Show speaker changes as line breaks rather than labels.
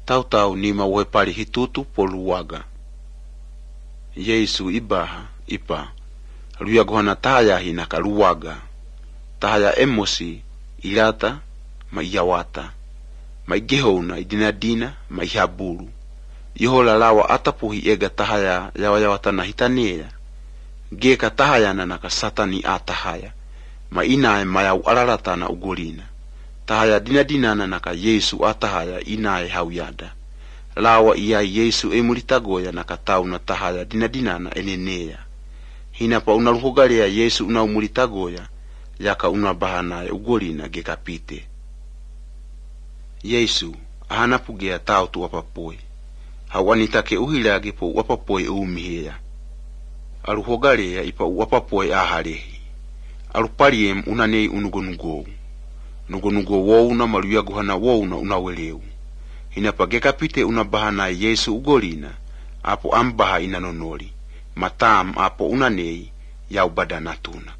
Tau ni mawe pali hitutu poluwaga. Yesu ibaha ipa luya gohana tahaya hinaka luwaga. Tahaya emosi ilata ma iyawata ma igehona idinadina ma ihabulu. Yohola lawa atapuhi ega tahaya yawayawata na hitanea. Geka tahaya nanaka satani atahaya ma inae mayau alarata na ugolina. Tahaya dinadina nanaka Yesu atahaya inae hauyada. Lawa iya Yesu emulitagoya nakatau na tahaya dinadinana enenea. Hinapa unaluhogalea Yesu unaumulitagoya yaka unabahanae ugolina gekapite. Yesu ahanapugea tau tu wapapoi. Hawanitake uhilage po wapapoi uumihea. Aluhogalea ipa wapapoi ahalehi. Alupaliem unanei unugonugou. Nugonugo wou na maluya gohana wou na unaweleu. Hinapa gekapite unabahanae Yesu ugolina apo ambaha inanonoli. Matam apo unanei yau badanatuna.